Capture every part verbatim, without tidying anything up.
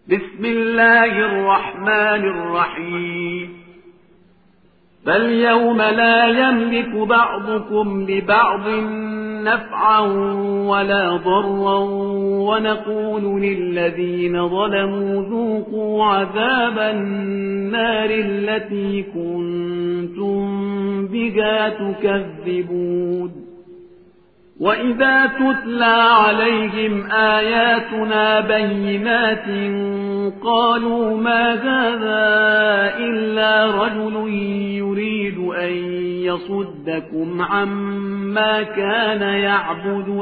بسم الله الرحمن الرحيم فاليوم لا يملك بعضكم لبعض نفعا ولا ضرا ونقول للذين ظلموا ذوقوا عذاب النار التي كنتم بها تكذبون وإذا تتلى عليهم آياتنا بينات قالوا ما هذا إلا رجل يريد أن يصدكم عما كان يعبد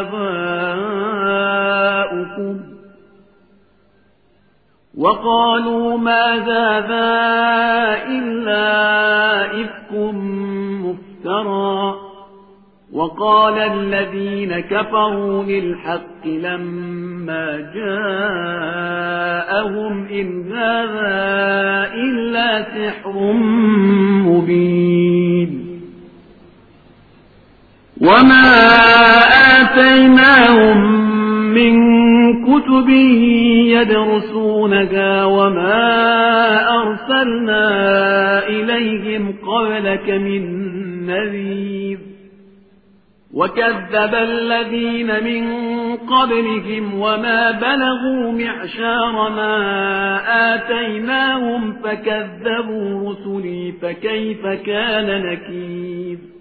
آباؤكم وقالوا ما هذا إلا إفك مفترى وقال الذين كفروا للحق لما جاءهم إن هذا إلا سحر مبين وما آتيناهم من كتب يدرسونها وما أرسلنا إليهم قبلك من نذير وكذب الذين من قبلهم وما بلغوا معشار ما آتيناهم فكذبوا رسلي فكيف كان نكير